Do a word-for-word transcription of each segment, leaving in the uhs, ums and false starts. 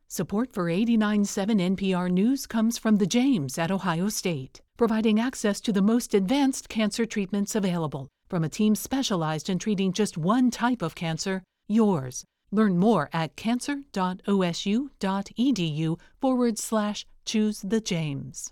Support for eighty-nine point seven N P R News comes from the James at Ohio State, providing access to the most advanced cancer treatments available from a team specialized in treating just one type of cancer, yours. Learn more at cancer.osu.edu forward slash choose the James.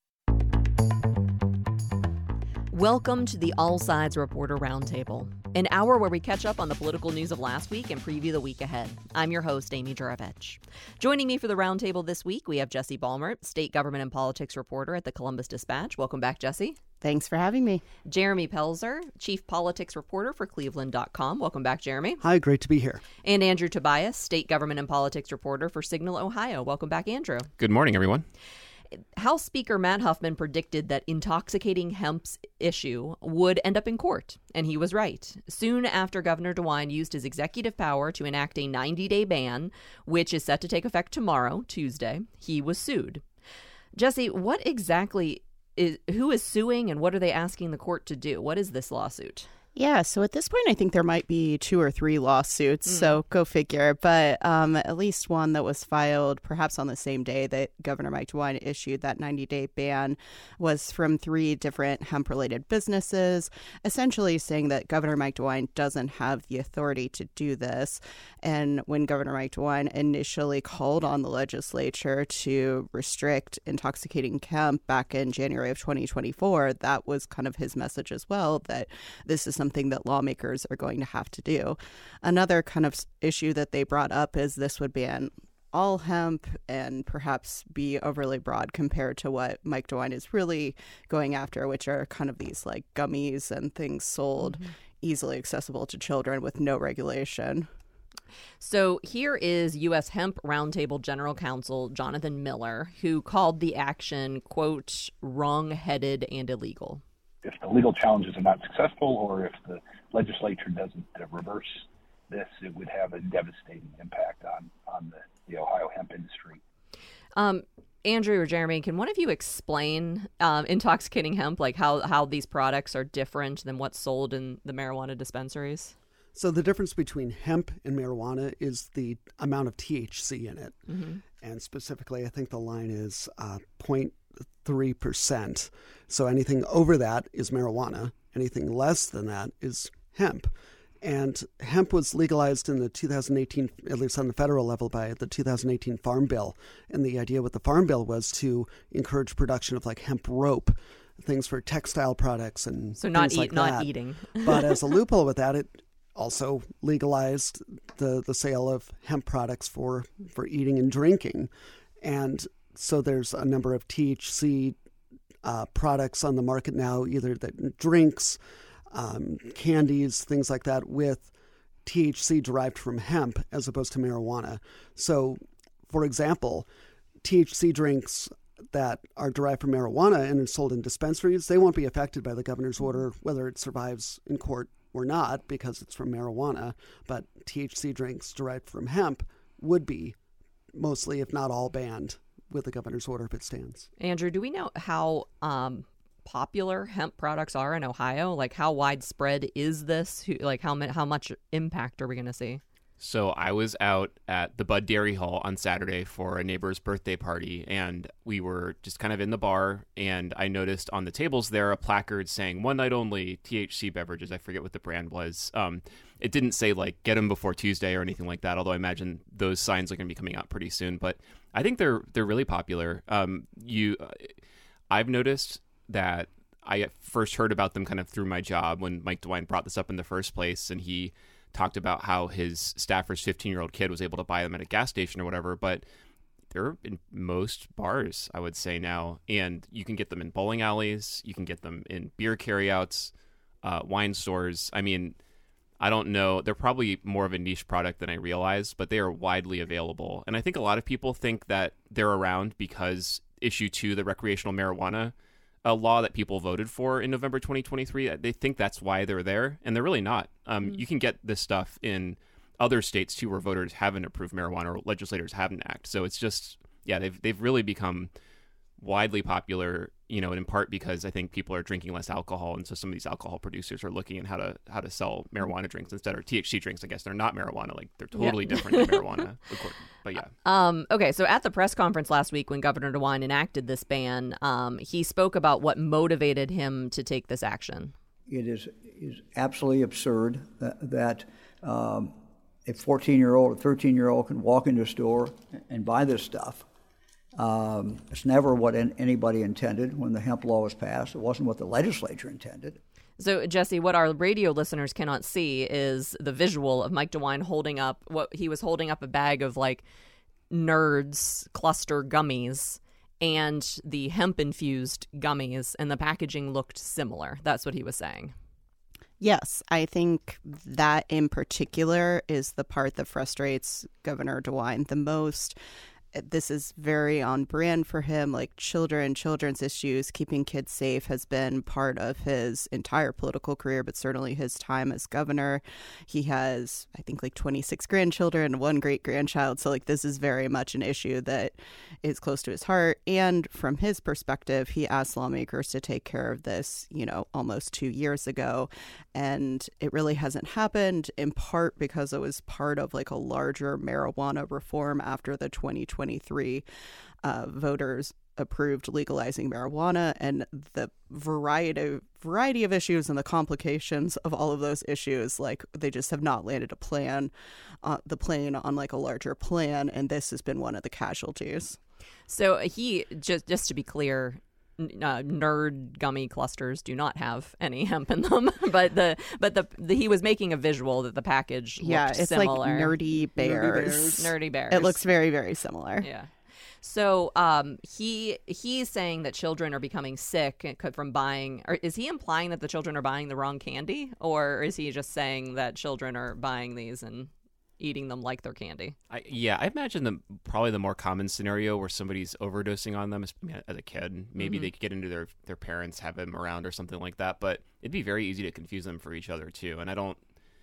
Welcome to the All Sides Reporter Roundtable, an hour where we catch up on the political news of last week and preview the week ahead. I'm your host, Amy Juravich. Joining me for the roundtable this week, we have Jesse Balmert, state government and politics reporter at the Columbus Dispatch. Welcome back, Jesse. Thanks for having me. Jeremy Pelzer, chief politics reporter for Cleveland dot com. Welcome back, Jeremy. Hi, great to be here. And Andrew Tobias, state government and politics reporter for Signal, Ohio. Welcome back, Andrew. Good morning, everyone. House Speaker Matt Huffman predicted that intoxicating hemp's issue would end up in court, and he was right. Soon after Governor DeWine used his executive power to enact a ninety-day ban, which is set to take effect tomorrow, Tuesday, he was sued. Jesse, what exactly is, who is suing and what are they asking the court to do? What is this lawsuit? Yeah, so at this point, I think there might be two or three lawsuits, mm. so go figure. But um, at least one that was filed perhaps on the same day that Governor Mike DeWine issued that ninety-day ban was from three different hemp-related businesses, essentially saying that Governor Mike DeWine doesn't have the authority to do this. And when Governor Mike DeWine initially called on the legislature to restrict intoxicating hemp back in January of twenty twenty-four, that was kind of his message as well, that this is something something that lawmakers are going to have to do. Another kind of issue that they brought up is this would ban all hemp and perhaps be overly broad compared to what Mike DeWine is really going after, which are kind of these like gummies and things sold mm-hmm. easily accessible to children with no regulation. So here is U S Hemp Roundtable General Counsel Jonathan Miller, who called the action, quote, wrong-headed and illegal. If the legal challenges are not successful or if the legislature doesn't uh, reverse this, it would have a devastating impact on, on the, the Ohio hemp industry. Um, Andrew or Jeremy, can one of you explain um, intoxicating hemp, like how, how these products are different than what's sold in the marijuana dispensaries? So the difference between hemp and marijuana is the amount of T H C in it. Mm-hmm. And specifically, I think the line is uh, zero point three percent. So anything over that is marijuana. Anything less than that is hemp. And hemp was legalized in the two thousand eighteen, at least on the federal level, by the two thousand eighteen Farm Bill. And the idea with the Farm Bill was to encourage production of like hemp rope, things for textile products and so not things like eat, that. not eating. But as a loophole with that, it also legalized the, the sale of hemp products for, for eating and drinking. And so there's a number of T H C uh, products on the market now, either that drinks, um, candies, things like that, with T H C derived from hemp as opposed to marijuana. So, for example, T H C drinks that are derived from marijuana and are sold in dispensaries, they won't be affected by the governor's order, whether it survives in court or not, because it's from marijuana. But T H C drinks derived from hemp would be mostly, if not all, banned with the governor's order if it stands. Andrew, do we know how um, popular hemp products are in Ohio? Like, how widespread is this? Who, like, how, how much impact are we going to see? So I was out at the Bud Dairy Hall on Saturday for a neighbor's birthday party, and we were just kind of in the bar, and I noticed on the tables there a placard saying one night only T H C beverages. I forget what the brand was. Um, it didn't say like get them before Tuesday or anything like that, although I imagine those signs are going to be coming out pretty soon. But I think they're they're really popular. Um, you, uh, I've noticed that I first heard about them kind of through my job when Mike DeWine brought this up in the first place, and he talked about how his staffer's fifteen-year-old kid was able to buy them at a gas station or whatever, but they're in most bars, I would say now, and you can get them in bowling alleys, you can get them in beer carryouts, uh, wine stores. I mean, I don't know, they're probably more of a niche product than I realized, but they are widely available, and I think a lot of people think that they're around because issue two, the recreational marijuana a law that people voted for in November twenty twenty-three. They think that's why they're there, and they're really not. Um, mm-hmm. You can get this stuff in other states, too, where voters haven't approved marijuana or legislators haven't acted. So it's just, yeah, they've they've really become widely popular, you know, in part because I think people are drinking less alcohol, and so some of these alcohol producers are looking at how to how to sell marijuana drinks instead, or T H C drinks. I guess they're not marijuana, like they're totally yeah. different than marijuana. But yeah. Um, okay, so at the press conference last week when Governor DeWine enacted this ban, um, he spoke about what motivated him to take this action. It is is absolutely absurd that, that um, a fourteen-year-old, a thirteen-year-old can walk into a store and buy this stuff. Um, it's never what an, anybody intended when the hemp law was passed. It wasn't what the legislature intended. So, Jesse, what our radio listeners cannot see is the visual of Mike DeWine holding up what he was holding up a bag of like Nerds cluster gummies and the hemp infused gummies, and the packaging looked similar. That's what he was saying. Yes, I think that in particular is the part that frustrates Governor DeWine the most. This is very on brand for him. Like children, children's issues, keeping kids safe has been part of his entire political career, but certainly his time as governor. He has, I think, like twenty-six grandchildren and one great grandchild. So like this is very much an issue that is close to his heart. And from his perspective, he asked lawmakers to take care of this, you know, almost two years ago. And it really hasn't happened, in part because it was part of like a larger marijuana reform after the twenty twenty-three uh, voters approved legalizing marijuana, and the variety variety of issues and the complications of all of those issues, like they just have not landed a plan, uh, the plane on like a larger plan, and this has been one of the casualties. So he just just to be clear. Uh, nerd gummy clusters do not have any hemp in them, but the but the, the he was making a visual that the package looked yeah, it's similar. like nerdy bears. Nerdy bears. It looks very very similar. Yeah. So um, he he's saying that children are becoming sick from buying. Or is he implying that the children are buying the wrong candy, or is he just saying that children are buying these and eating them like they're candy? I, yeah, I imagine the probably the more common scenario where somebody's overdosing on them is, as a kid. Maybe mm-hmm. they could get into their their parents, have them around or something like that. But it'd be very easy to confuse them for each other too. And I don't,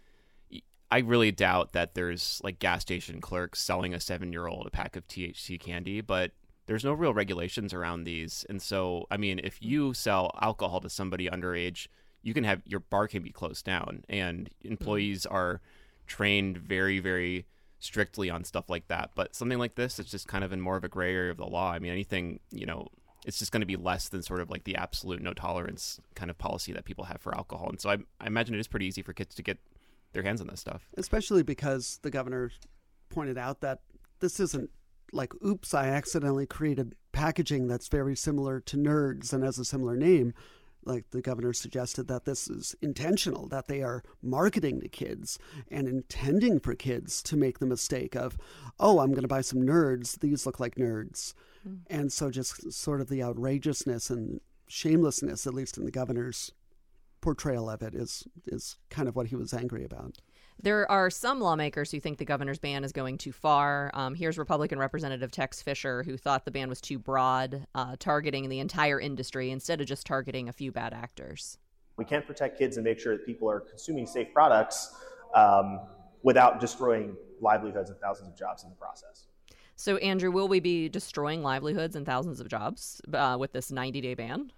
I really doubt that there's like gas station clerks selling a seven year old a pack of T H C candy. But there's no real regulations around these. And so, I mean, if you sell alcohol to somebody underage, you can have your bar can be closed down, and employees mm-hmm. are trained very, very strictly on stuff like that. But something like this, it's just kind of in more of a gray area of the law. I mean, anything, you know, it's just going to be less than sort of like the absolute no tolerance kind of policy that people have for alcohol. And so I, I imagine it is pretty easy for kids to get their hands on this stuff. Especially because the governor pointed out that this isn't like, oops, I accidentally created packaging that's very similar to Nerds and has a similar name. Like the governor suggested that this is intentional, that they are marketing to kids and intending for kids to make the mistake of, oh, I'm going to buy some Nerds. These look like Nerds. Mm. And so just sort of the outrageousness and shamelessness, at least in the governor's portrayal of it, is is kind of what he was angry about. There are some lawmakers who think the governor's ban is going too far. Um, here's Republican Representative Tex Fisher, who thought the ban was too broad, uh, targeting the entire industry instead of just targeting a few bad actors. We can't protect kids and make sure that people are consuming safe products um, without destroying livelihoods and thousands of jobs in the process. So, Andrew, will we be destroying livelihoods and thousands of jobs uh, with this ninety-day ban?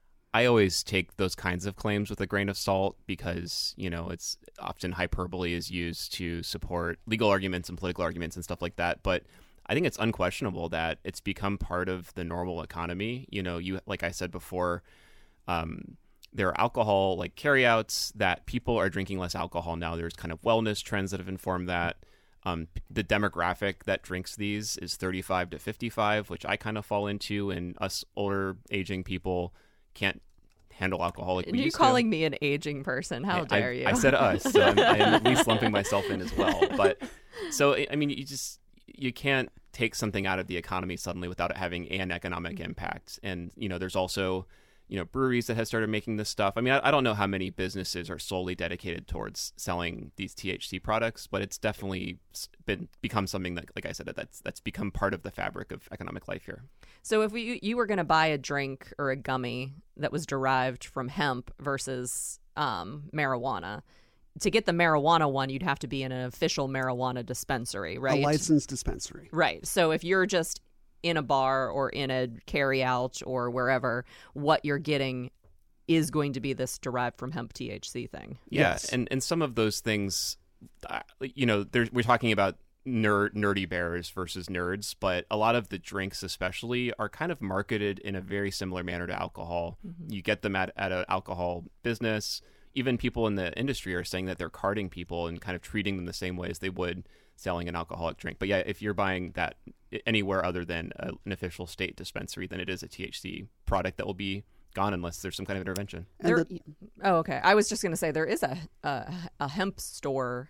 I always take those kinds of claims with a grain of salt because, you know, it's often hyperbole is used to support legal arguments and political arguments and stuff like that. But I think it's unquestionable that it's become part of the normal economy. You know, you like I said before, um, there are alcohol like carryouts that people are drinking less alcohol now. There's kind of wellness trends that have informed that. Um, the demographic that drinks these is thirty-five to fifty-five, which I kind of fall into, and us older aging people can't handle alcohol like we You're used calling to. me an aging person. How I, dare I, you? I said us, so I'm, I'm at least lumping myself in as well. But so, I mean, you just, you can't take something out of the economy suddenly without it having an economic mm-hmm. impact. And, you know, there's also, you know, breweries that have started making this stuff. I mean, I, I don't know how many businesses are solely dedicated towards selling these T H C products, but it's definitely been become something that, like I said, that's that's become part of the fabric of economic life here. So if we, you were going to buy a drink or a gummy that was derived from hemp versus um, marijuana, to get the marijuana one, you'd have to be in an official marijuana dispensary, right? A licensed dispensary. Right. So if you're just in a bar or in a carry-out or wherever, what you're getting is going to be this derived from hemp T H C thing. Yeah, Yes. and, and some of those things, uh, you know, there's, we're talking about nerd, nerdy bears versus nerds, but a lot of the drinks especially are kind of marketed in a very similar manner to alcohol. Mm-hmm. You get them at, at an alcohol business. Even people in the industry are saying that they're carding people and kind of treating them the same way as they would selling an alcoholic drink. But yeah, if you're buying that anywhere other than a, an official state dispensary, then it is a T H C product that will be gone unless there's some kind of intervention. There, oh, okay. I was just going to say there is a, a a hemp store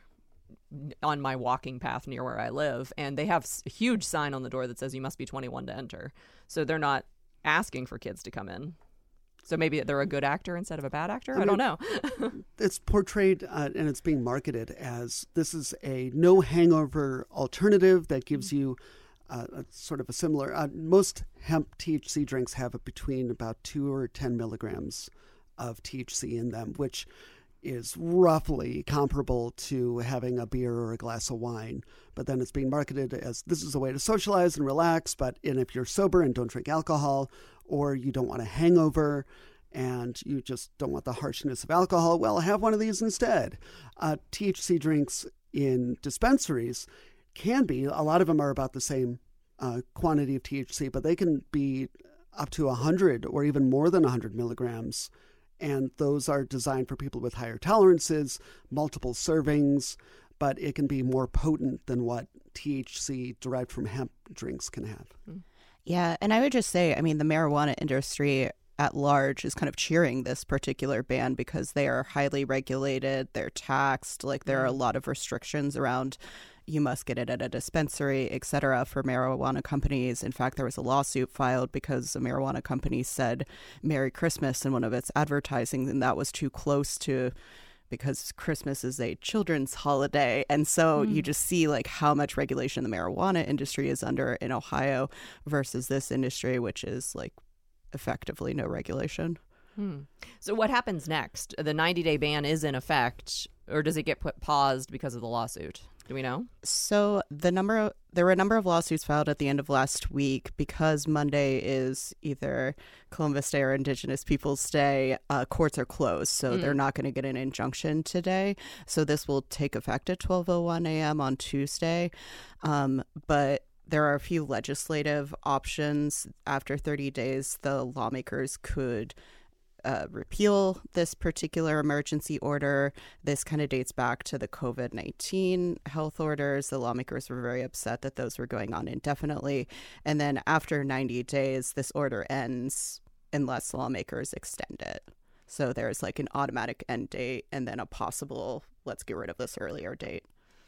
on my walking path near where I live, and they have a huge sign on the door that says you must be twenty-one to enter. So they're not asking for kids to come in. So maybe they're a good actor instead of a bad actor? I, I mean, don't know. It's portrayed uh, and it's being marketed as this is a no hangover alternative that gives you uh, a sort of a similar. Uh, most hemp T H C drinks have a, between about two or ten milligrams of T H C in them, which is roughly comparable to having a beer or a glass of wine. But then it's being marketed as this is a way to socialize and relax, but and if you're sober and don't drink alcohol, or you don't want a hangover and you just don't want the harshness of alcohol, well, have one of these instead. Uh, T H C drinks in dispensaries can be, a lot of them are about the same uh, quantity of T H C, but they can be up to one hundred or even more than one hundred milligrams. And those are designed for people with higher tolerances, multiple servings, but it can be more potent than what T H C derived from hemp drinks can have. Yeah, and I would just say, I mean, the marijuana industry at large is kind of cheering this particular ban because they are highly regulated, they're taxed, like there are a lot of restrictions around you must get it at a dispensary, et cetera, for marijuana companies. In fact, there was a lawsuit filed because a marijuana company said Merry Christmas in one of its advertising, and that was too close to, because Christmas is a children's holiday. And so mm. you just see like how much regulation the marijuana industry is under in Ohio versus this industry, which is like effectively no regulation. Hmm. So what happens next? The ninety-day ban is in effect, or does it get put paused because of the lawsuit? Do we know? So the number of, there were a number of lawsuits filed at the end of last week because Monday is either Columbus Day or Indigenous Peoples Day. Uh, courts are closed, so mm. they're not going to get an injunction today. So this will take effect at twelve oh one a.m. on Tuesday. Um, but there are a few legislative options. After thirty days, the lawmakers could Uh, repeal this particular emergency order. This kind of dates back to the covid nineteen health orders. The lawmakers were very upset that those were going on indefinitely. And then after ninety days, this order ends unless lawmakers extend it. So there's like an automatic end date and then a possible, let's get rid of this earlier date.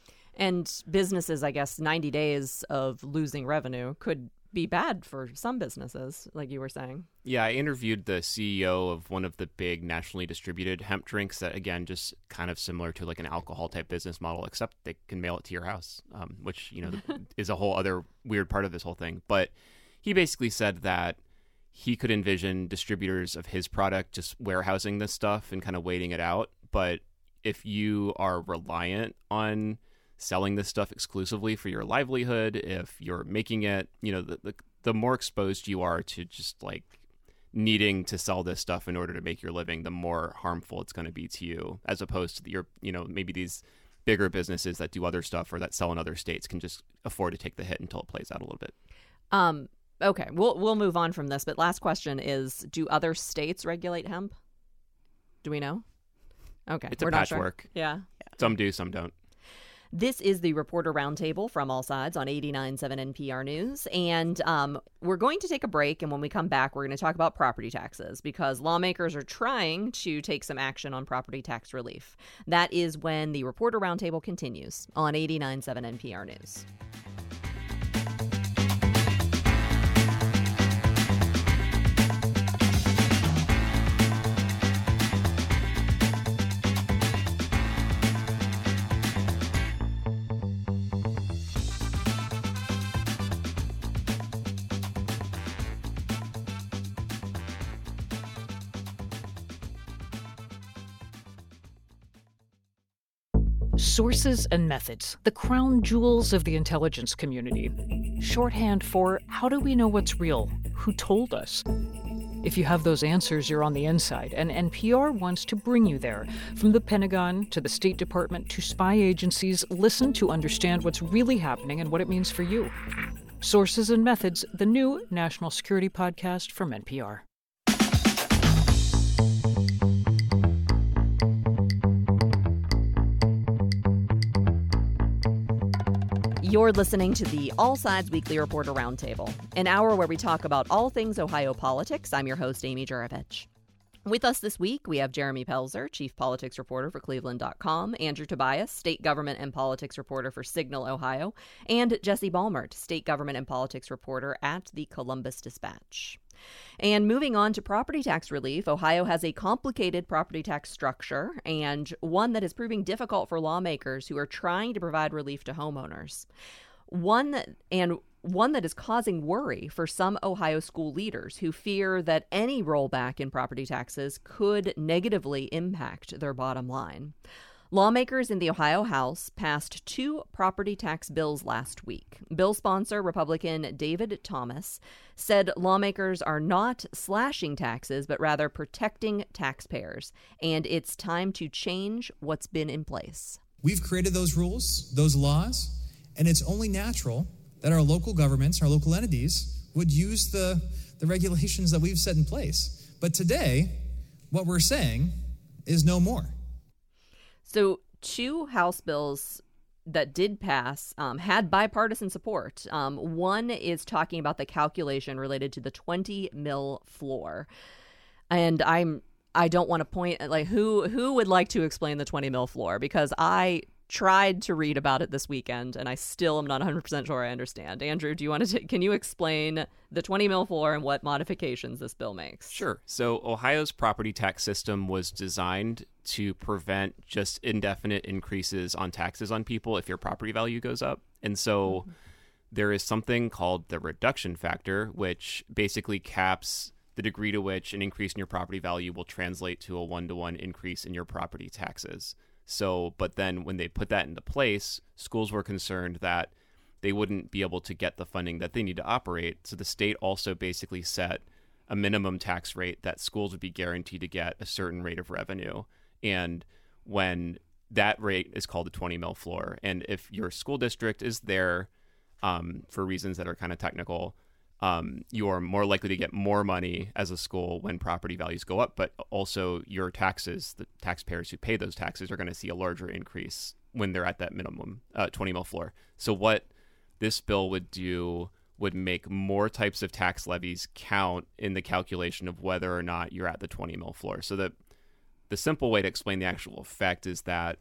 And businesses, I guess, ninety days of losing revenue could be bad for some businesses, like you were saying. Yeah, I interviewed the C E O of one of the big nationally distributed hemp drinks that, again, just kind of similar to like an alcohol type business model, except they can mail it to your house, um, which, you know, is a whole other weird part of this whole thing. But he basically said that he could envision distributors of his product just warehousing this stuff and kind of waiting it out. But if you are reliant on selling this stuff exclusively for your livelihood, if you're making it, you know, the, the the more exposed you are to just like needing to sell this stuff in order to make your living, the more harmful it's going to be to you, as opposed to your, you know, maybe these bigger businesses that do other stuff or that sell in other states can just afford to take the hit until it plays out a little bit. Um, okay, we'll we'll move on from this, but last question is, do other states regulate hemp? Do we know? Okay. It's a we're not sure. patchwork. Yeah. Some do, some don't. This is the Reporter Roundtable from All Sides on eighty-nine point seven N P R News. And um, we're going to take a break. And when we come back, we're going to talk about property taxes because lawmakers are trying to take some action on property tax relief. That is when the Reporter Roundtable continues on eighty-nine point seven N P R News. Sources and methods, the crown jewels of the intelligence community. Shorthand for how do we know what's real? Who told us? If you have those answers, you're on the inside, and N P R wants to bring you there. From the Pentagon to the State Department to spy agencies, listen to understand what's really happening and what it means for you. Sources and Methods, the new national security podcast from N P R. You're listening to the All Sides Weekly Reporter Roundtable, an hour where we talk about all things Ohio politics. I'm your host, Amy Juravich. With us this week, we have Jeremy Pelzer, Chief Politics Reporter for Cleveland dot com, Andrew Tobias, State Government and Politics Reporter for Signal, Ohio, and Jesse Balmert, State Government and Politics Reporter at the Columbus Dispatch. And moving on to property tax relief, Ohio has a complicated property tax structure and one that is proving difficult for lawmakers who are trying to provide relief to homeowners. One that, and one that is causing worry for some Ohio school leaders who fear that any rollback in property taxes could negatively impact their bottom line. Lawmakers in the Ohio House passed two property tax bills last week. Bill sponsor Republican David Thomas said lawmakers are not slashing taxes, but rather protecting taxpayers, and it's time to change what's been in place. We've created those rules, those laws, and it's only natural that our local governments, our local entities, would use the, the regulations that we've set in place. But today, what we're saying is no more. So two House bills that did pass um, had bipartisan support. Um, one is talking about the calculation related to the twenty mil floor. And I'm I don't want to point like who who would like to explain the twenty mil floor, because I tried to read about it this weekend and I still am not one hundred percent sure I understand. Andrew, do you want to t- can you explain the twenty mil floor and what modifications this bill makes? Sure. So Ohio's property tax system was designed to prevent just indefinite increases on taxes on people if your property value goes up. And so mm-hmm. there is something called the reduction factor, which basically caps the degree to which an increase in your property value will translate to a one-to-one increase in your property taxes. So, but then when they put that into place, schools were concerned that they wouldn't be able to get the funding that they need to operate. So the state also basically set a minimum tax rate that schools would be guaranteed to get a certain rate of revenue. And when that rate is called the twenty mil floor, and if your school district is there um, for reasons that are kind of technical, um, you are more likely to get more money as a school when property values go up, but also your taxes, the taxpayers who pay those taxes, are going to see a larger increase when they're at that minimum uh, twenty mil floor. So what this bill would do would make more types of tax levies count in the calculation of whether or not you're at the twenty mil floor. So the the simple way to explain the actual effect is that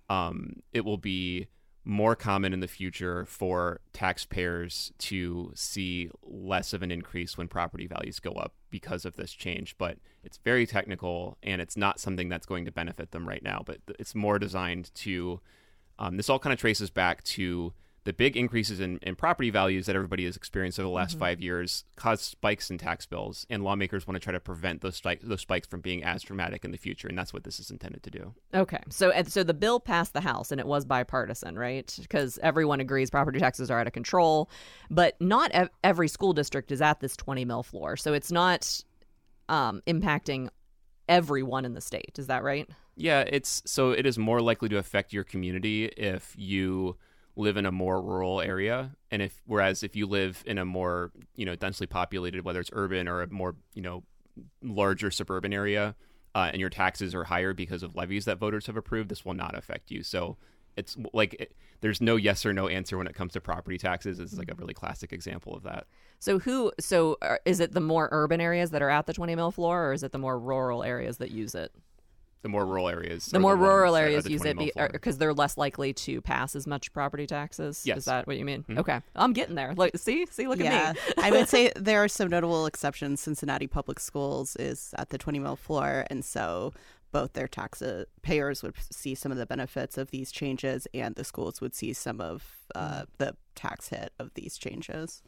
um, it will be more common in the future for taxpayers to see less of an increase when property values go up because of this change. But it's very technical, and it's not something that's going to benefit them right now. But it's more designed to, um, this all kind of traces back to the big increases in, in property values that everybody has experienced over the last mm-hmm. five years caused spikes in tax bills, and lawmakers want to try to prevent those, spike, those spikes from being as dramatic in the future, and that's what this is intended to do. Okay, so so the bill passed the House, and it was bipartisan, right? Because everyone agrees property taxes are out of control, but not ev- every school district is at this twenty mil floor, so it's not um, impacting everyone in the state. Is that right? Yeah, it's so it is more likely to affect your community if you live in a more rural area, and if whereas if you live in a more, you know, densely populated, whether it's urban or a more, you know, larger suburban area, uh, and your taxes are higher because of levies that voters have approved, this will not affect you. So it's like it, there's no yes or no answer when it comes to property taxes. It's like a really classic example of that. So who so uh, is it the more urban areas that are at the twenty mil floor, or is it the more rural areas that use it? The more rural areas. The more the rural areas use it because they're less likely to pass as much property taxes. Yes. Is that what you mean? Mm-hmm. Okay. I'm getting there. Like, see? See, look yeah. at me. I would say there are some notable exceptions. Cincinnati Public Schools is at the twenty mil floor, and so both their taxpayers would see some of the benefits of these changes, and the schools would see some of uh, the tax hit of these changes.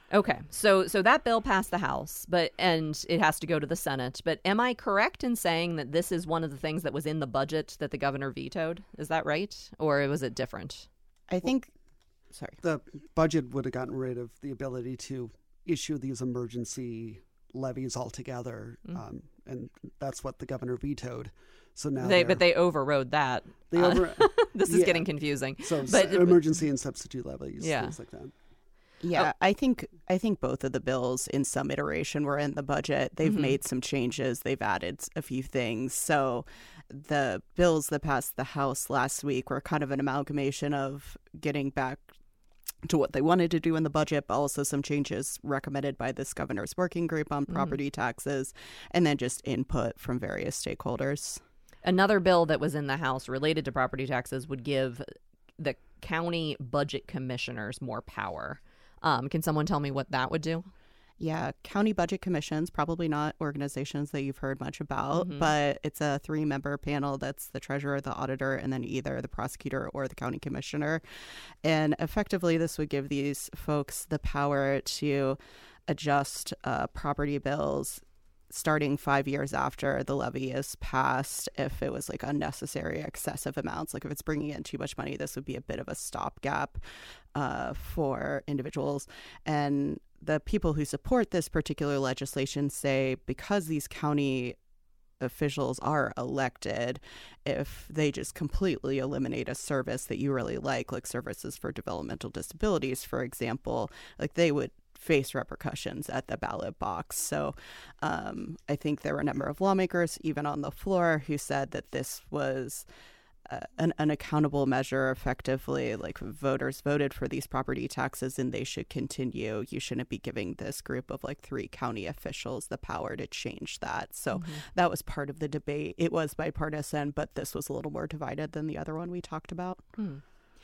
Okay, so so that bill passed the House, but and it has to go to the Senate. But am I correct in saying that this is one of the things that was in the budget that the governor vetoed? Is that right, or was it different? I think. Sorry. The budget would have gotten rid of the ability to issue these emergency levies altogether, mm. um, and that's what the governor vetoed. So now, they, but they overrode that. They over, uh, this is yeah. getting confusing. So, but, so emergency and substitute levies, yeah. things like that. Yeah, oh. I think I think both of the bills in some iteration were in the budget. They've mm-hmm. made some changes. They've added a few things. So the bills that passed the House last week were kind of an amalgamation of getting back to what they wanted to do in the budget, but also some changes recommended by this governor's working group on property mm-hmm. taxes, and then just input from various stakeholders. Another bill that was in the House related to property taxes would give the county budget commissioners more power. Um, can someone tell me what that would do? Yeah, county budget commissions, probably not organizations that you've heard much about, mm-hmm. but it's a three-member panel that's the treasurer, the auditor, and then either the prosecutor or the county commissioner. And effectively, this would give these folks the power to adjust uh, property bills starting five years after the levy is passed. If it was like unnecessary, excessive amounts, like if it's bringing in too much money, this would be a bit of a stopgap uh, for individuals. And the people who support this particular legislation say because these county officials are elected, if they just completely eliminate a service that you really like, like services for developmental disabilities, for example, like they would face repercussions at the ballot box. So um, I think there were a number of lawmakers, even on the floor, who said that this was uh, an unaccountable measure. Effectively, like voters voted for these property taxes and they should continue. You shouldn't be giving this group of like three county officials the power to change that. So mm-hmm. that was part of the debate. It was bipartisan, but this was a little more divided than the other one we talked about. Hmm.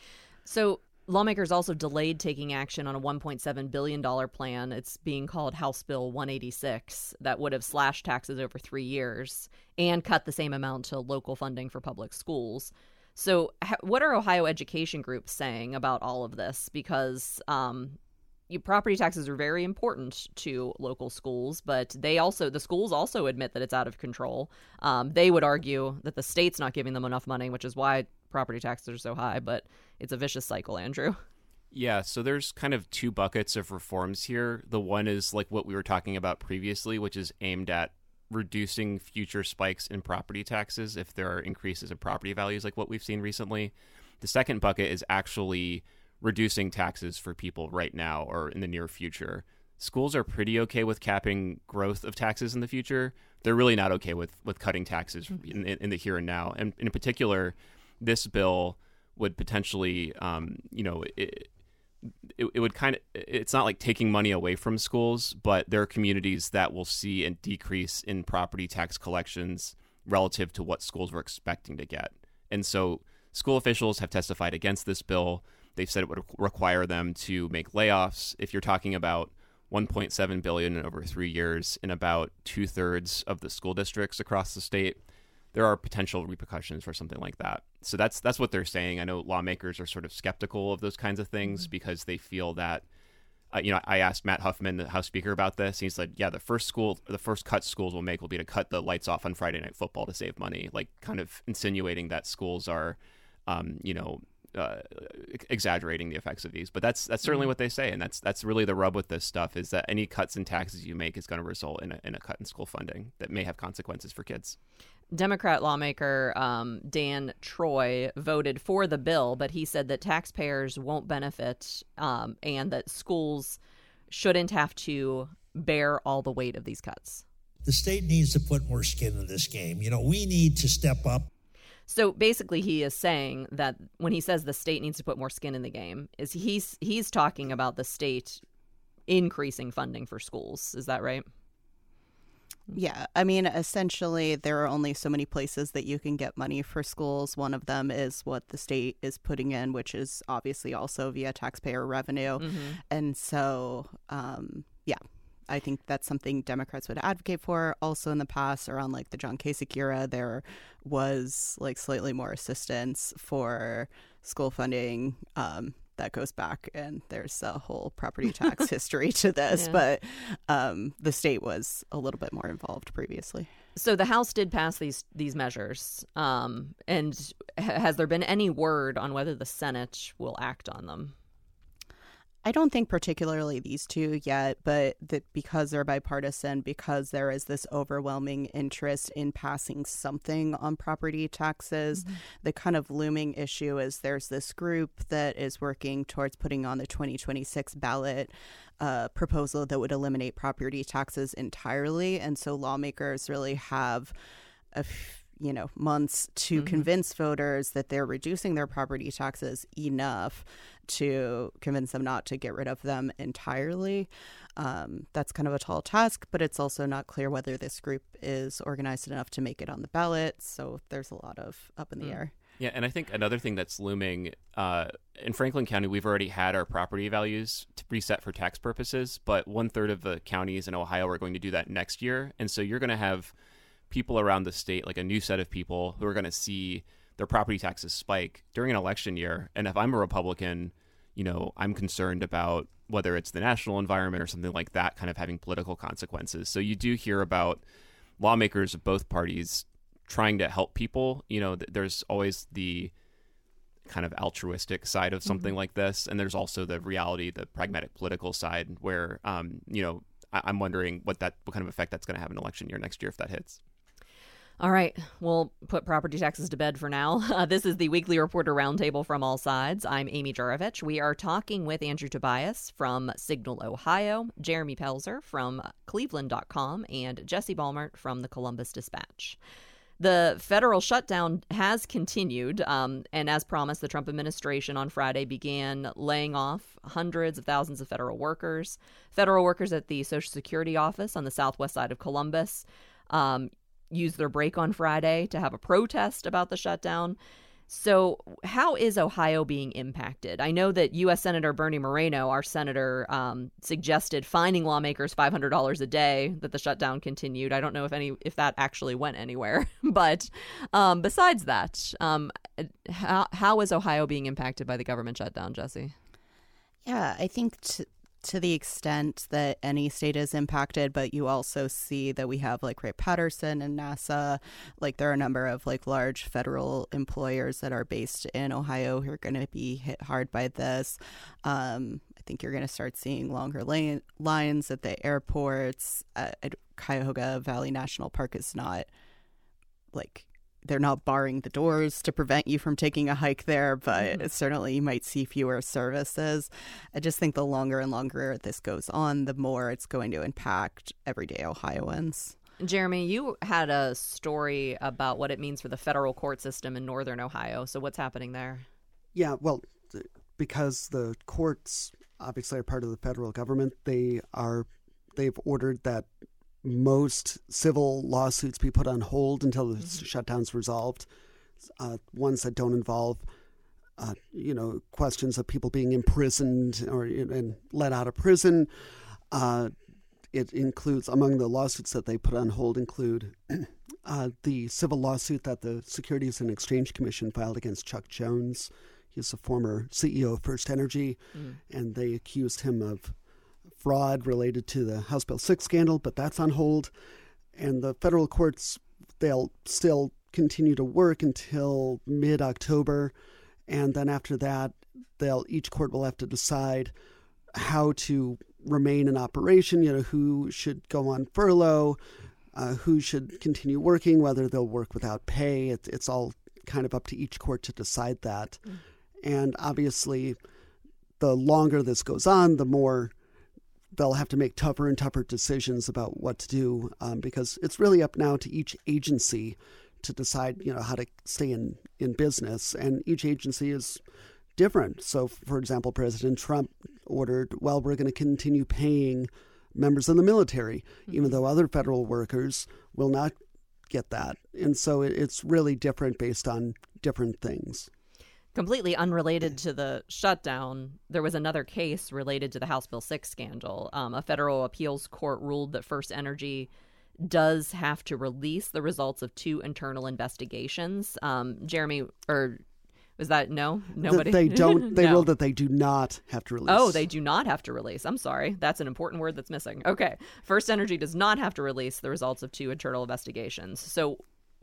So lawmakers also delayed taking action on a one point seven billion dollars plan. It's being called House Bill one eighty-six that would have slashed taxes over three years and cut the same amount to local funding for public schools. So what are Ohio education groups saying about all of this? Because um, you, property taxes are very important to local schools, but they also the schools also admit that it's out of control. Um, they would argue that the state's not giving them enough money, which is why property taxes are so high, but it's a vicious cycle, Andrew. Yeah, so there's kind of two buckets of reforms here. The one is like what we were talking about previously, which is aimed at reducing future spikes in property taxes if there are increases in property values like what we've seen recently. The second bucket is actually reducing taxes for people right now or in the near future. Schools are pretty okay with capping growth of taxes in the future. They're really not okay with, with cutting taxes in, in the here and now. And in particular, this bill would potentially, um, you know, it, it, it would kind of, it's not like taking money away from schools, but there are communities that will see a decrease in property tax collections relative to what schools were expecting to get. And so school officials have testified against this bill. They've said it would require them to make layoffs. If you're talking about one point seven billion dollars in over three years in about two thirds of the school districts across the state, there are potential repercussions for something like that. So that's that's what they're saying. I know lawmakers are sort of skeptical of those kinds of things mm-hmm. because they feel that, uh, you know, I asked Matt Huffman, the House Speaker, about this. He said, yeah, the first school, the first cut schools will make will be to cut the lights off on Friday Night Football to save money, like kind of insinuating that schools are, um, you know, uh, exaggerating the effects of these. But that's that's certainly mm-hmm. what they say, and that's that's really the rub with this stuff is that any cuts in taxes you make is going to result in a, in a cut in school funding that may have consequences for kids. Democrat lawmaker um, Dan Troy voted for the bill, but he said that taxpayers won't benefit um, and that schools shouldn't have to bear all the weight of these cuts. The state needs to put more skin in this game. You know, we need to step up. So basically, he is saying that when he says the state needs to put more skin in the game, is he's he's talking about the state increasing funding for schools. Is that right? Yeah, I mean, essentially, there are only so many places that you can get money for schools. One of them is what the state is putting in, which is obviously also via taxpayer revenue. Mm-hmm. And so, um, yeah, I think that's something Democrats would advocate for. Also in the past, around like the John Kasich era, there was like slightly more assistance for school funding. Um, that goes back, and there's a whole property tax history to this, Yeah. but um, the state was a little bit more involved previously. So the House did pass these these measures, um, and ha- has there been any word on whether the Senate will act on them? I don't think particularly these two yet, but that because they're bipartisan, because there is this overwhelming interest in passing something on property taxes, mm-hmm. the kind of looming issue is there's this group that is working towards putting on the twenty twenty-six ballot uh, proposal that would eliminate property taxes entirely. And so lawmakers really have a f- you know, months to mm-hmm. convince voters that they're reducing their property taxes enough to convince them not to get rid of them entirely. Um, that's kind of a tall task, but it's also not clear whether this group is organized enough to make it on the ballot. So there's a lot of up in the mm. air. Yeah, and I think another thing that's looming, uh, in Franklin County, we've already had our property values reset for tax purposes, but one third of the counties in Ohio are going to do that next year. And so you're going to have people around the state, like a new set of people who are going to see their property taxes spike during an election year. And if I'm a Republican, you know, I'm concerned about whether it's the national environment or something like that kind of having political consequences. So you do hear about lawmakers of both parties trying to help people. You know, there's always the kind of altruistic side of something mm-hmm. like this. And there's also the reality, the pragmatic political side where, um, you know, I- I'm wondering what that, what kind of effect that's going to have in election year next year if that hits. All right, we'll put property taxes to bed for now. Uh, this is the Weekly Reporter Roundtable from All Sides. I'm Amy Jurovich. We are talking with Andrew Tobias from Signal, Ohio, Jeremy Pelzer from Cleveland dot com, and Jesse Balmert from the Columbus Dispatch. The federal shutdown has continued, um, and as promised, the Trump administration on Friday began laying off hundreds of thousands of federal workers. Federal workers at the Social Security office on the southwest side of Columbus um, used their break on Friday to have a protest about the shutdown. So how is Ohio being impacted? I know that U S Senator Bernie Moreno, our senator, um, suggested fining lawmakers five hundred dollars a day that the shutdown continued. I don't know if any if that actually went anywhere. But um, besides that, um, how, how is Ohio being impacted by the government shutdown, Jesse? Yeah, I think t- to the extent that any state is impacted, but you also see that we have like Ray Patterson and NASA, like there are a number of like large federal employers that are based in Ohio who are going to be hit hard by this. Um, I think you're going to start seeing longer lane, lines at the airports. Uh, Cuyahoga Valley National Park is not like they're not barring the doors to prevent you from taking a hike there, but mm-hmm. certainly you might see fewer services. I just think the longer and longer this goes on, the more it's going to impact everyday Ohioans. Jeremy, you had a story about what it means for the federal court system in northern Ohio. So what's happening there? Yeah, well, because the courts obviously are part of the federal government, they are they've ordered that most civil lawsuits be put on hold until the mm-hmm. shutdown's resolved. Uh, ones that don't involve, uh, you know, questions of people being imprisoned or and let out of prison. Uh, it includes, among the lawsuits that they put on hold, include uh, the civil lawsuit that the Securities and Exchange Commission filed against Chuck Jones. He's a former C E O of First Energy, mm. and they accused him of fraud related to the House Bill six scandal, but that's on hold. And the federal courts, they'll still continue to work until mid-October. And then after that, they'll each court will have to decide how to remain in operation, you know, who should go on furlough, uh, who should continue working, whether they'll work without pay. It, it's all kind of up to each court to decide that. Mm. And obviously, the longer this goes on, the more they'll have to make tougher and tougher decisions about what to do, um, because it's really up now to each agency to decide, you know, how to stay in, in business. And each agency is different. So, for example, President Trump ordered, well, we're going to continue paying members of the military, mm-hmm. even though other federal workers will not get that. And so it, it's really different based on different things. Completely unrelated to the shutdown, there was another case related to the House Bill six scandal. Um, a federal appeals court ruled that First Energy does have to release the results of two internal investigations. Um, Jeremy, or Is that no? Nobody? That they don't. They No. ruled that they do not have to release. Oh, they do not have to release. I'm sorry. That's an important word that's missing. Okay. First Energy does not have to release the results of two internal investigations. So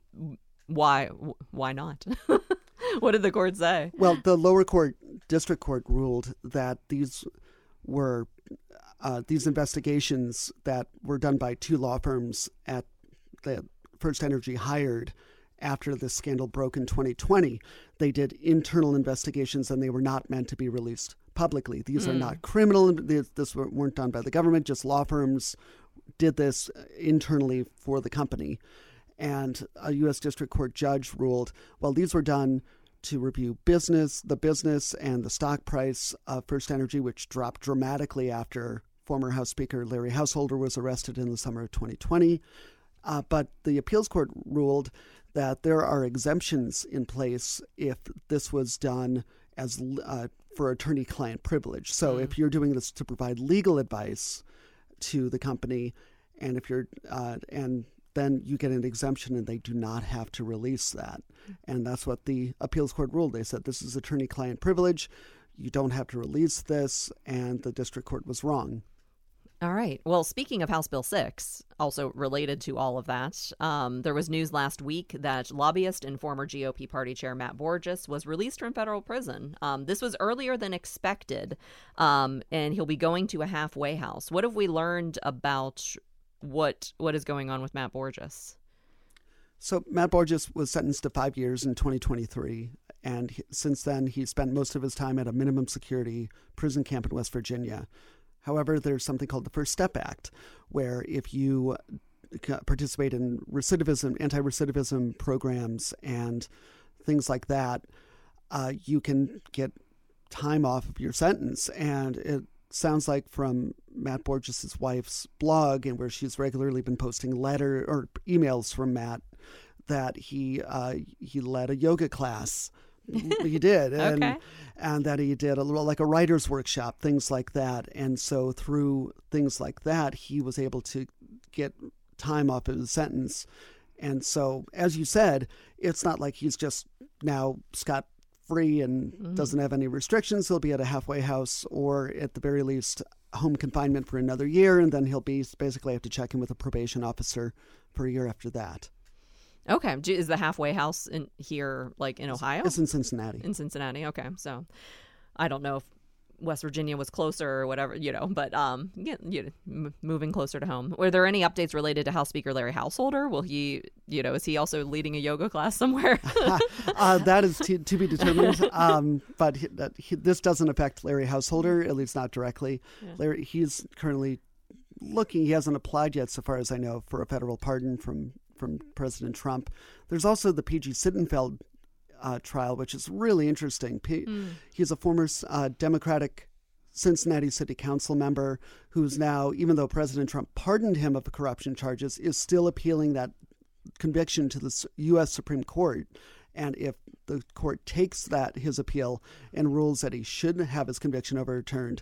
why why not? What did the court say? Well, the lower court, district court, ruled that these were uh, these investigations that were done by two law firms at that First Energy hired after the scandal broke in twenty twenty. They did internal investigations and they were not meant to be released publicly. These mm. are not criminal. This, this weren't done by the government. Just law firms did this internally for the company. And a U S district court judge ruled, well, these were done to review business, the business and the stock price of First Energy, which dropped dramatically after former House Speaker Larry Householder was arrested in the summer of twenty twenty. Uh, but the appeals court ruled that there are exemptions in place if this was done as uh, for attorney-client privilege. So mm. if you're doing this to provide legal advice to the company, and if you're uh, and then you get an exemption and they do not have to release that. And that's what the appeals court ruled. They said this is attorney-client privilege. You don't have to release this, and the district court was wrong. All right. Well, speaking of House Bill six, also related to all of that, um, there was news last week that lobbyist and former G O P party chair Matt Borges was released from federal prison. Um, this was earlier than expected, um, and he'll be going to a halfway house. What have we learned about what what is going on with Matt Borges? So Matt Borges was sentenced to five years in twenty twenty-three, and he, since then he spent most of his time at a minimum security prison camp in West Virginia. However, there's something called the First Step Act, where if you participate in recidivism, anti-recidivism programs and things like that, uh, you can get time off of your sentence. And it sounds like from Matt Borges' wife's blog, and where she's regularly been posting letter or emails from Matt, that he uh, he led a yoga class. He did. And, okay. and that he did a little like a writer's workshop, things like that. And so through things like that, he was able to get time off of his sentence. And so, as you said, it's not like he's just now scot-free and mm-hmm. doesn't have any restrictions. He'll be at a halfway house, or at the very least home confinement for another year. And then he'll be basically have to check in with a probation officer for a year after that. Okay. Is the halfway house in here, like in Ohio? It's in Cincinnati. In Cincinnati. Okay. So I don't know if West Virginia was closer or whatever, you know, but um, yeah, you know, moving closer to home. Were there any updates related to House Speaker Larry Householder? Will he, you know, is he also leading a yoga class somewhere? uh, that is to, to be determined. Um, but he, that he, this doesn't affect Larry Householder, at least not directly. Yeah. Larry, he's currently looking, he hasn't applied yet, so far as I know, for a federal pardon from from President Trump. There's also the P G Sittenfeld uh, trial, which is really interesting. P- mm. He's a former uh, Democratic Cincinnati City Council member who's now, even though President Trump pardoned him of the corruption charges, is still appealing that conviction to the U S Supreme Court. And if the court takes that, his appeal, and rules that he should have his conviction overturned,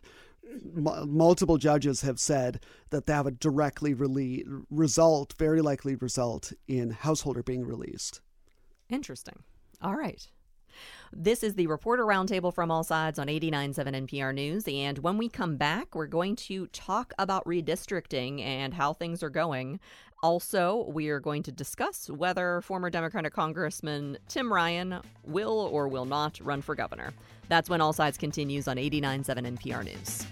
multiple judges have said that that would directly rele- result, very likely result, in Householder being released. Interesting. All right. This is the Reporter Roundtable from All Sides on eighty-nine point seven N P R News. And when we come back, we're going to talk about redistricting and how things are going. Also, we are going to discuss whether former Democratic Congressman Tim Ryan will or will not run for governor. That's when All Sides continues on eighty-nine point seven N P R News.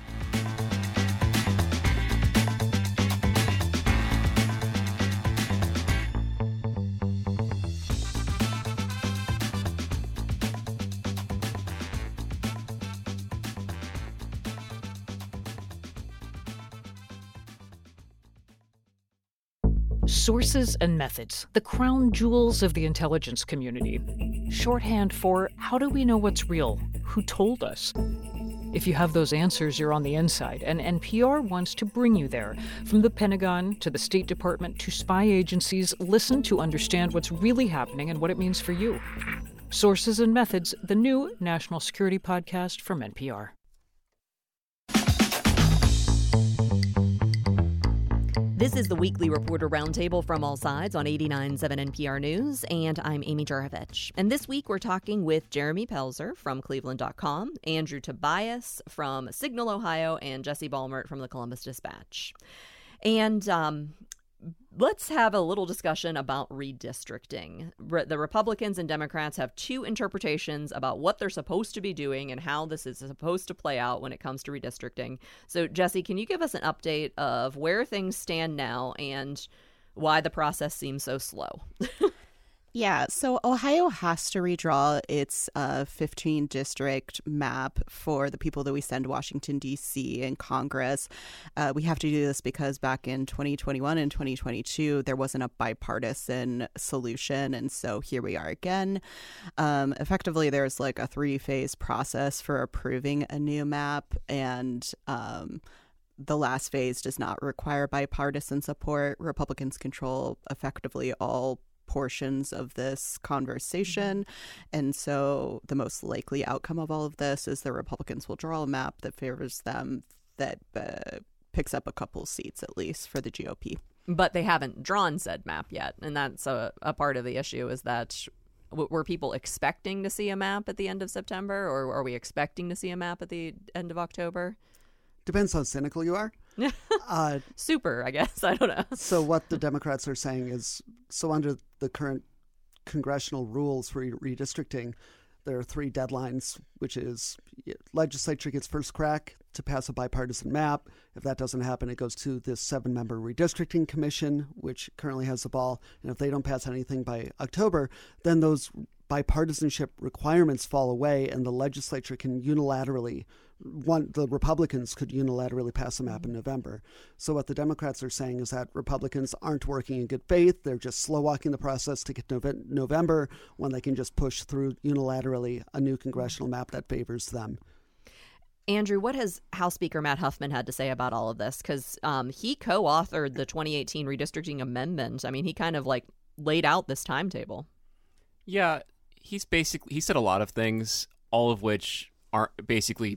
Sources and methods, the crown jewels of the intelligence community. Shorthand for how do we know what's real? Who told us? If you have those answers, you're on the inside, and N P R wants to bring you there. From the Pentagon to the State Department to spy agencies, listen to understand what's really happening and what it means for you. Sources and Methods, the new national security podcast from N P R. This is the weekly Reporter Roundtable from All Sides on eighty-nine point seven N P R News, and I'm Amy Juravich. And this week we're talking with Jeremy Pelzer from Cleveland dot com, Andrew Tobias from Signal, Ohio, and Jesse Balmert from the Columbus Dispatch. And um, let's have a little discussion about redistricting. Re- the Republicans and Democrats have two interpretations about what they're supposed to be doing and how this is supposed to play out when it comes to redistricting. So, Jesse, can you give us an update of where things stand now and why the process seems so slow? Yeah, so Ohio has to redraw its uh, fifteen district map for the people that we send to Washington, D C and Congress. Uh, we have to do this because back in twenty twenty-one and twenty twenty-two, there wasn't a bipartisan solution. And so here we are again. Um, effectively, there's like a three-phase process for approving a new map. And um, the last phase does not require bipartisan support. Republicans control effectively all portions of this conversation. And so the most likely outcome of all of this is the Republicans will draw a map that favors them, that uh, picks up a couple seats at least for the G O P. But they haven't drawn said map yet. And that's a, a part of the issue is that w- were people expecting to see a map at the end of September, or are we expecting to see a map at the end of October? Depends how cynical you are. uh, Super, I guess. I don't know. So what the Democrats are saying is, so under the current congressional rules for redistricting, there are three deadlines, which is legislature gets first crack to pass a bipartisan map. If that doesn't happen, it goes to this seven-member redistricting commission, which currently has the ball. And if they don't pass anything by October, then those bipartisanship requirements fall away and the legislature can unilaterally One, the Republicans could unilaterally pass a map in November. So what the Democrats are saying is that Republicans aren't working in good faith. They're just slow walking the process to get Nove- November when they can just push through unilaterally a new congressional map that favors them. Andrew, what has House Speaker Matt Huffman had to say about all of this? Because um, he co-authored the twenty eighteen redistricting amendment. I mean, he kind of like laid out this timetable. Yeah, he's basically, he said a lot of things, all of which are basically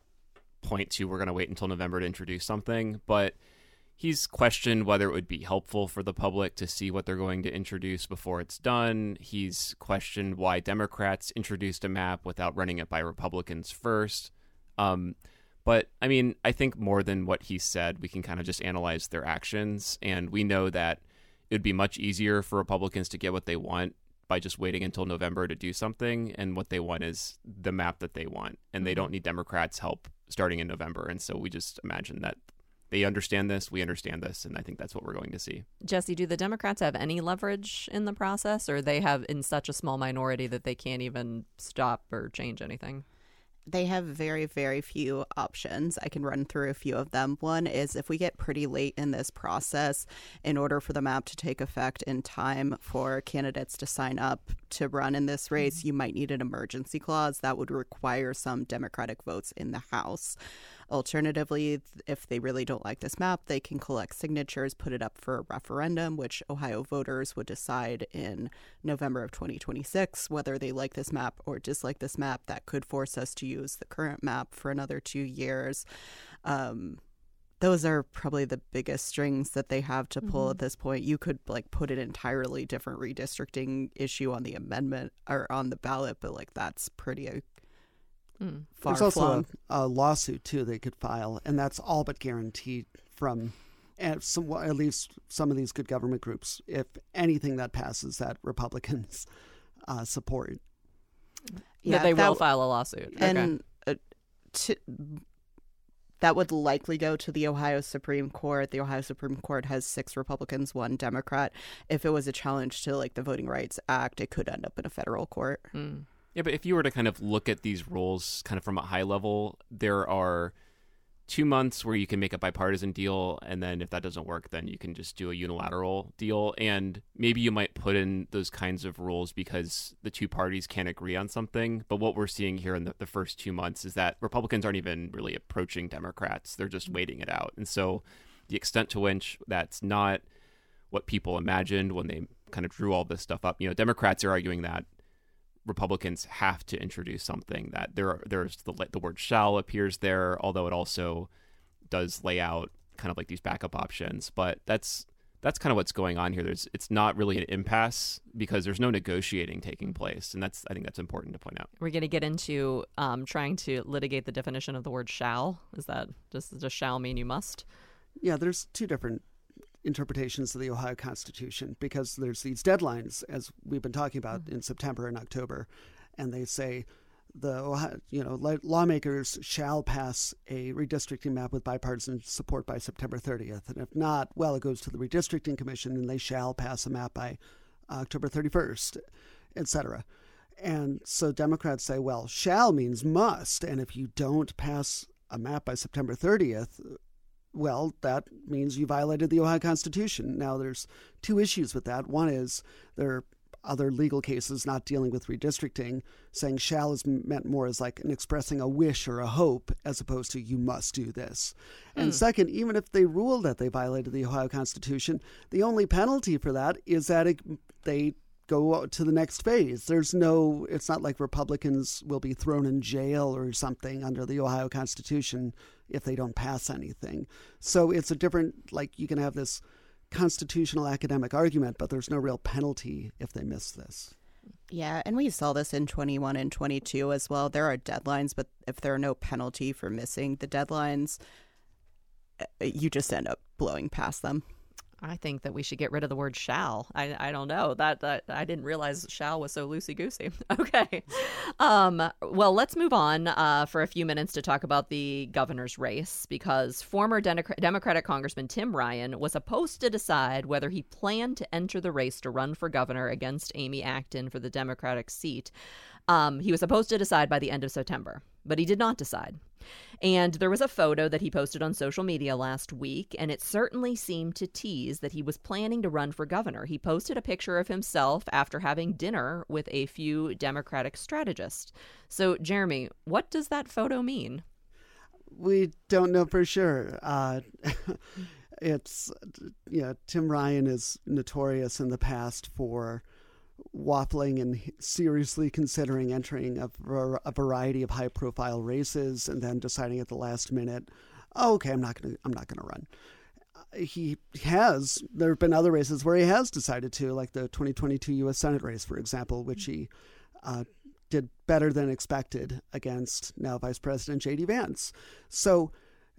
point to we're going to wait until November to introduce something, but he's questioned whether it would be helpful for the public to see what they're going to introduce before it's done. He's questioned why Democrats introduced a map without running it by Republicans first. Um, but, I mean, I think more than what he said, we can kind of just analyze their actions, and we know that it would be much easier for Republicans to get what they want by just waiting until November to do something, and what they want is the map that they want, and they don't need Democrats' help starting in November. And so we just imagine that they understand this, we understand this, and I think that's what we're going to see. Jesse, do the Democrats have any leverage in the process, or they have in such a small minority that they can't even stop or change anything? They have very, very few options. I can run through a few of them. One is if we get pretty late in this process, in order for the map to take effect in time for candidates to sign up to run in this race, you might need an emergency clause that would require some Democratic votes in the House. Alternatively, if they really don't like this map, they can collect signatures, put it up for a referendum, which Ohio voters would decide in November of twenty twenty-six whether they like this map or dislike this map. That could force us to use the current map for another two years. Um, those are probably the biggest strings that they have to pull mm-hmm. at this point. You could like put an entirely different redistricting issue on the amendment or on the ballot, but like that's pretty uh, mm. far There's also flung. a, a lawsuit too they could file, and that's all but guaranteed from at, some, at least some of these good government groups. If anything that passes, that Republicans uh, support. Yeah, that they that, will file a lawsuit. And okay. uh, to, that would likely go to the Ohio Supreme Court. The Ohio Supreme Court has six Republicans, one Democrat. If it was a challenge to like the Voting Rights Act, it could end up in a federal court. Mm. Yeah, but if you were to kind of look at these rules kind of from a high level, there are two months where you can make a bipartisan deal, and then if that doesn't work, then you can just do a unilateral deal. And maybe you might put in those kinds of rules because the two parties can't agree on something. But what we're seeing here in the, the first two months is that Republicans aren't even really approaching Democrats. They're just waiting it out. And so the extent to which that's not what people imagined when they kind of drew all this stuff up, you know, Democrats are arguing that Republicans have to introduce something, that there are, there's the the word shall appears there, although it also does lay out kind of like these backup options. But that's that's kind of what's going on here. There's it's not really an impasse because there's no negotiating taking place, and that's I think that's important to point out. We're going to get into um, trying to litigate the definition of the word "shall." Is that does does "shall" mean you must? Yeah, there's two different interpretations of the Ohio Constitution because there's these deadlines, as we've been talking about, mm-hmm. in September and October, and they say the Ohio, you know lawmakers shall pass a redistricting map with bipartisan support by September thirtieth, and if not, well, it goes to the redistricting commission, and they shall pass a map by October thirty-first, et cetera. And so Democrats say, well, shall means must, and if you don't pass a map by September thirtieth, well, that means you violated the Ohio Constitution. Now, there's two issues with that. One is there are other legal cases not dealing with redistricting, saying shall is meant more as like an expressing a wish or a hope as opposed to you must do this. Mm. And second, even if they ruled that they violated the Ohio Constitution, the only penalty for that is that it, they go to the next phase. There's no, it's not like Republicans will be thrown in jail or something under the Ohio Constitution if they don't pass anything. So it's a different, like you can have this constitutional academic argument, but there's no real penalty if they miss this. Yeah, and we saw this in twenty-one and twenty-two as well. There are deadlines, but if there are no penalty for missing the deadlines, you just end up blowing past them. I think that we should get rid of the word shall. I I don't know. That, that I didn't realize shall was so loosey-goosey. Okay. Um, well, let's move on uh, for a few minutes to talk about the governor's race, because former Demo- Democratic Congressman Tim Ryan was supposed to decide whether he planned to enter the race to run for governor against Amy Acton for the Democratic seat. Um, he was supposed to decide by the end of September, but he did not decide. And there was a photo that he posted on social media last week, and it certainly seemed to tease that he was planning to run for governor. He posted a picture of himself after having dinner with a few Democratic strategists. So, Jeremy, what does that photo mean? We don't know for sure. Uh, it's, you know, Tim Ryan is notorious in the past for waffling and seriously considering entering a, a variety of high-profile races and then deciding at the last minute, oh, okay, I'm not going to I'm not going to run. Uh, he has. There have been other races where he has decided to, like the twenty twenty-two U S Senate race, for example, which he uh, did better than expected against now Vice President J D Vance. So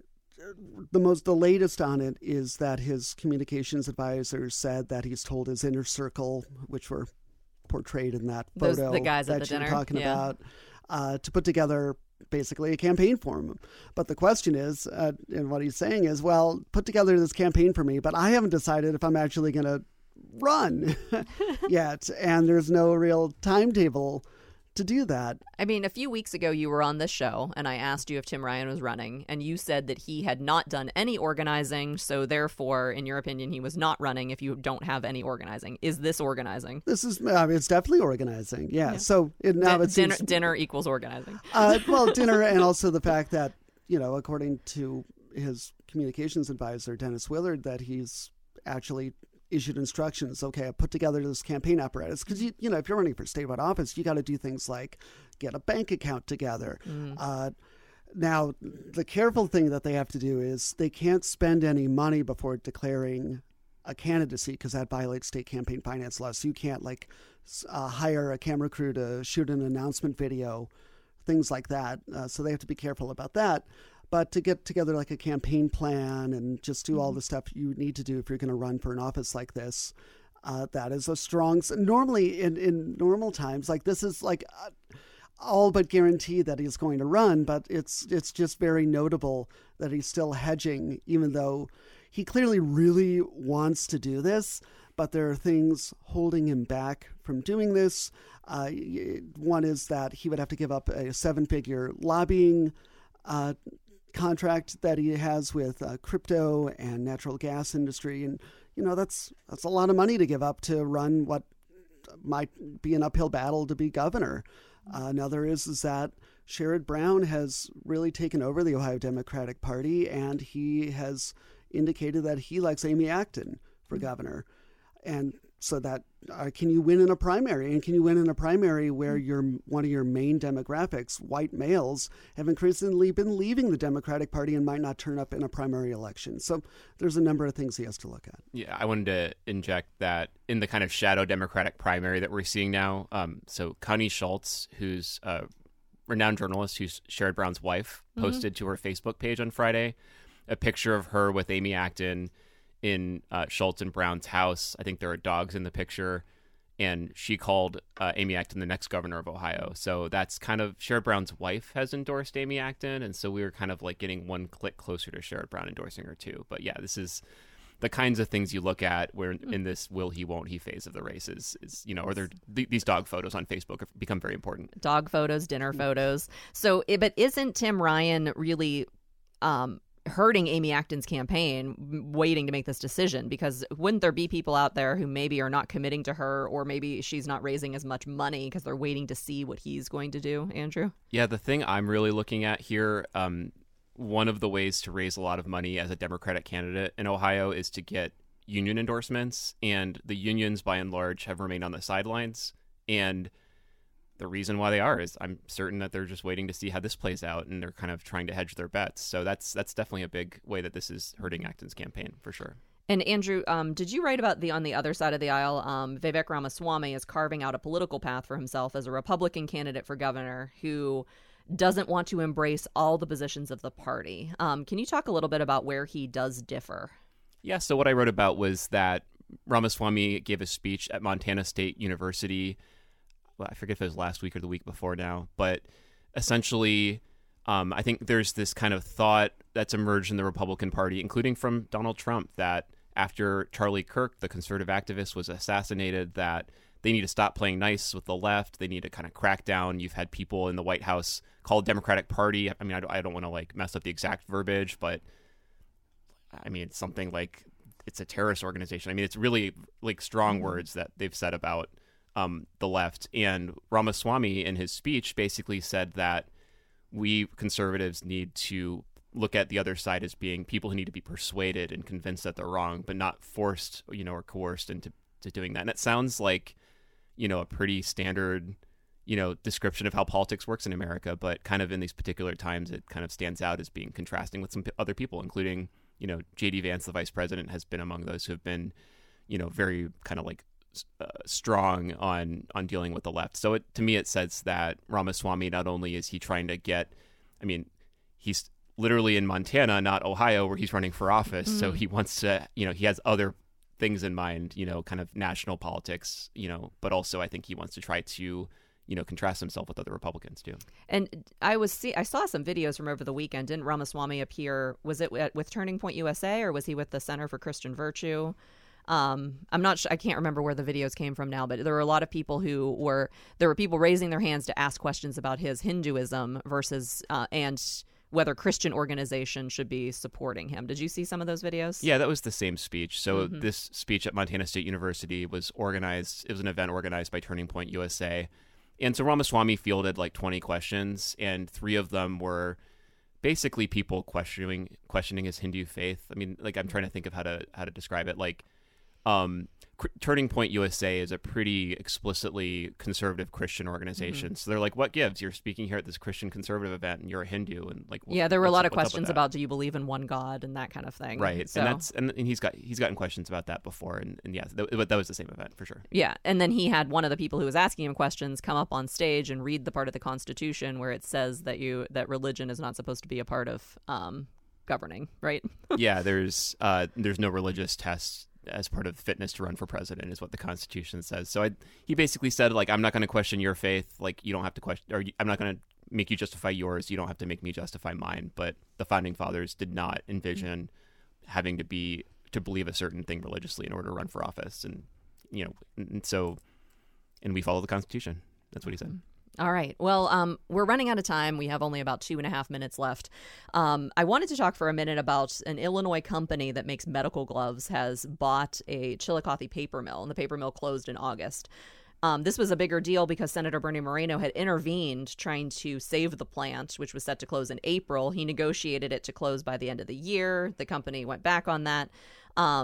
the most, the latest on it is that his communications advisor said that he's told his inner circle, which were portrayed in that photo Those, the guys that at the you're dinner. talking yeah. about, uh, to put together basically a campaign for him. But the question is, uh, and what he's saying is, well, put together this campaign for me, but I haven't decided if I'm actually going to run yet. And there's no real timetable to do that. I mean, a few weeks ago, you were on this show, and I asked you if Tim Ryan was running, and you said that he had not done any organizing, so therefore, in your opinion, he was not running if you don't have any organizing. Is this organizing? This is, I mean, it's definitely organizing, yeah. yeah. So it, now D- it dinner, seems, dinner equals organizing. Uh, well, dinner, and also the fact that, you know, according to his communications advisor, Dennis Willard, that he's actually issued instructions. Okay, I put together this campaign apparatus because you, you know, if you're running for statewide office, you got to do things like get a bank account together. Mm. Uh, now, the careful thing that they have to do is they can't spend any money before declaring a candidacy because that violates state campaign finance laws. So you can't like uh, hire a camera crew to shoot an announcement video, things like that. Uh, so they have to be careful about that. But to get together like a campaign plan and just do all the stuff you need to do if you're going to run for an office like this, uh, that is a strong. Normally, in, in normal times, like this is like uh, all but guaranteed that he's going to run. But it's it's just very notable that he's still hedging, even though he clearly really wants to do this. But there are things holding him back from doing this. Uh, one is that he would have to give up a seven-figure lobbying uh contract that he has with uh, crypto and natural gas industry. And, you know, that's that's a lot of money to give up to run what might be an uphill battle to be governor. Uh, another is, is that Sherrod Brown has really taken over the Ohio Democratic Party, and he has indicated that he likes Amy Acton for governor. And so that uh, can you win in a primary? And can you win in a primary where your one of your main demographics, white males, have increasingly been leaving the Democratic Party and might not turn up in a primary election? So there's a number of things he has to look at. Yeah, I wanted to inject that in the kind of shadow Democratic primary that we're seeing now. Um, so Connie Schultz, who's a renowned journalist, who's Sherrod Brown's wife, posted mm-hmm. to her Facebook page on Friday a picture of her with Amy Acton in uh, Schultz and Brown's house. I think there are dogs in the picture, and she called uh, Amy Acton the next governor of Ohio. So that's kind of, Sherrod Brown's wife has endorsed Amy Acton, and so we were kind of like getting one click closer to Sherrod Brown endorsing her too. But yeah, this is the kinds of things you look at where in this will he won't he phase of the race is, is you know, or they're, th- these dog photos on Facebook have become very important. Dog photos, dinner photos. So, but isn't Tim Ryan really um, hurting Amy Acton's campaign waiting to make this decision? Because wouldn't there be people out there who maybe are not committing to her, or maybe she's not raising as much money because they're waiting to see what he's going to do, Andrew? Yeah, the thing I'm really looking at here, um, one of the ways to raise a lot of money as a Democratic candidate in Ohio is to get union endorsements, and the unions by and large have remained on the sidelines. And the reason why they are is I'm certain that they're just waiting to see how this plays out, and they're kind of trying to hedge their bets. So that's that's definitely a big way that this is hurting Acton's campaign for sure. And Andrew, um, did you write about the on the other side of the aisle, um, Vivek Ramaswamy is carving out a political path for himself as a Republican candidate for governor who doesn't want to embrace all the positions of the party. Um, can you talk a little bit about where he does differ? Yeah, so what I wrote about was that Ramaswamy gave a speech at Montana State University. Well, I forget if it was last week or the week before now, but essentially, um, I think there's this kind of thought that's emerged in the Republican Party, including from Donald Trump, that after Charlie Kirk, the conservative activist, was assassinated, that they need to stop playing nice with the left. They need to kind of crack down. You've had people in the White House called Democratic Party. I mean, I don't, I don't want to like mess up the exact verbiage, but I mean, it's something like it's a terrorist organization. I mean, it's really like strong mm-hmm. words that they've said about um, the left. And Ramaswamy in his speech basically said that we conservatives need to look at the other side as being people who need to be persuaded and convinced that they're wrong, but not forced, you know, or coerced into to doing that. And it sounds like, you know, a pretty standard, you know, description of how politics works in America, but kind of in these particular times, it kind of stands out as being contrasting with some p- other people, including, you know, J D Vance, the vice president, has been among those who have been, you know, very kind of like uh, strong on on dealing with the left. So it, to me, it says that Ramaswamy, not only is he trying to get, I mean, he's literally in Montana, not Ohio, where he's running for office. Mm-hmm. So he wants to, you know, he has other things in mind, you know, kind of national politics, you know, but also I think he wants to try to, you know, contrast himself with other Republicans too. And I was see I saw some videos from over the weekend. Didn't Ramaswamy appear? Was it with Turning Point U S A, or was he with the Center for Christian Virtue? Um, I'm not sure. I can't remember where the videos came from now, but there were a lot of people who were there were people raising their hands to ask questions about his Hinduism versus uh, and whether Christian organizations should be supporting him. Did you see some of those videos? Yeah, that was the same speech. So Mm-hmm. this speech at Montana State University was organized, it was an event organized by Turning Point U S A. And so Ramaswamy fielded like twenty questions, and three of them were basically people questioning questioning his Hindu faith. I mean, like I'm trying to think of how to how to describe it. Like um, Turning Point U S A is a pretty explicitly conservative Christian organization. Mm-hmm. So they're like, what gives? You're speaking here at this Christian conservative event and you're a Hindu. And like, yeah, there were a lot of what's questions about, do you believe in one God and that kind of thing. Right. So, and that's, and, and he's got, he's gotten questions about that before. And, and yeah, th- but that was the same event for sure. Yeah. And then he had one of the people who was asking him questions come up on stage and read the part of the Constitution where it says that you, that religion is not supposed to be a part of, um, governing. Right. Yeah. There's, uh, there's no religious tests as part of fitness to run for president is what the Constitution says. So I, he basically said, like, I'm not going to question your faith. Like, you don't have to question, or I'm not going to make you justify yours. You don't have to make me justify mine. But the founding fathers did not envision having to be, to believe a certain thing religiously in order to run for office. And, you know, and so, and we follow the Constitution. That's what he said. All right. Well, um, we're running out of time. We have only about two and a half minutes left. Um, I wanted to talk for a minute about an Illinois company that makes medical gloves has bought a Chillicothe paper mill, and the paper mill closed in August. Um, this was a bigger deal because Senator Bernie Moreno had intervened trying to save the plant, which was set to close in April. He negotiated it to close by the end of the year. The company went back on that. Um,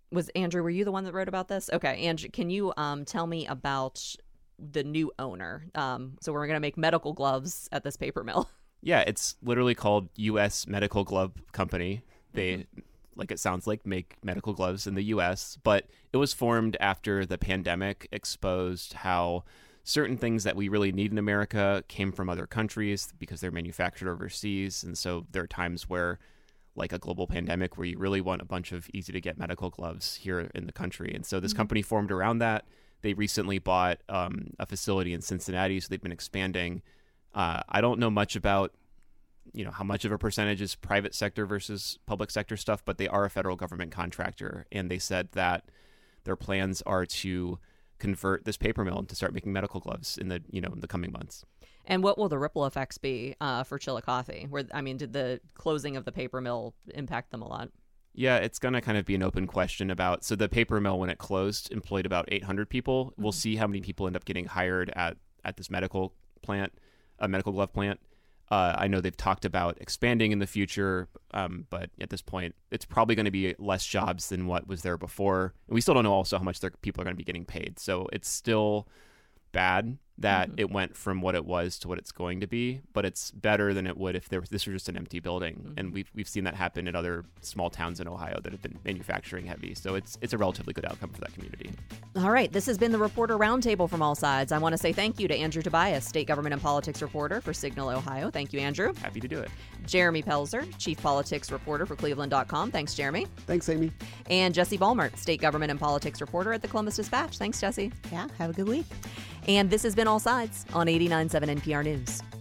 Was Andrew, were you the one that wrote about this? Okay, Andrew, can you um, tell me about the new owner? Um, so we're going to make medical gloves at this paper mill. Yeah, it's literally called U S Medical Glove Company. They, mm-hmm. like it sounds like, make medical gloves in the U S, but it was formed after the pandemic exposed how certain things that we really need in America came from other countries because they're manufactured overseas. And so there are times where, like a global pandemic, where you really want a bunch of easy-to-get medical gloves here in the country. And so this mm-hmm. company formed around that. They recently bought um, a facility in Cincinnati, so they've been expanding. Uh, I don't know much about, you know, how much of a percentage is private sector versus public sector stuff, but they are a federal government contractor. And they said that their plans are to convert this paper mill to start making medical gloves in the, you know, in the coming months. And what will the ripple effects be uh, for Chillicothe? Where, I mean, did the closing of the paper mill impact them a lot? Yeah, it's going to kind of be an open question about, so the paper mill, when it closed, employed about eight hundred people. Mm-hmm. We'll see how many people end up getting hired at, at this medical plant, a medical glove plant. Uh, I know they've talked about expanding in the future, um, but at this point, it's probably going to be less jobs than what was there before. And we still don't know also how much their people are going to be getting paid. So it's still bad that mm-hmm. it went from what it was to what it's going to be, but it's better than it would if there was, this was just an empty building. Mm-hmm. And we've we've seen that happen in other small towns in Ohio that have been manufacturing heavy. So it's it's a relatively good outcome for that community. All right, this has been the Reporter Roundtable from all sides. I want to say thank you to Andrew Tobias, State Government and Politics Reporter for Signal Ohio. Thank you, Andrew. Happy to do it. Jeremy Pelzer, Chief Politics Reporter for Cleveland dot com. Thanks, Jeremy. Thanks, Amy. And Jesse Balmert, State Government and Politics Reporter at the Columbus Dispatch. Thanks, Jesse. Yeah, have a good week. And this has been All Sides on eighty-nine point seven N P R News.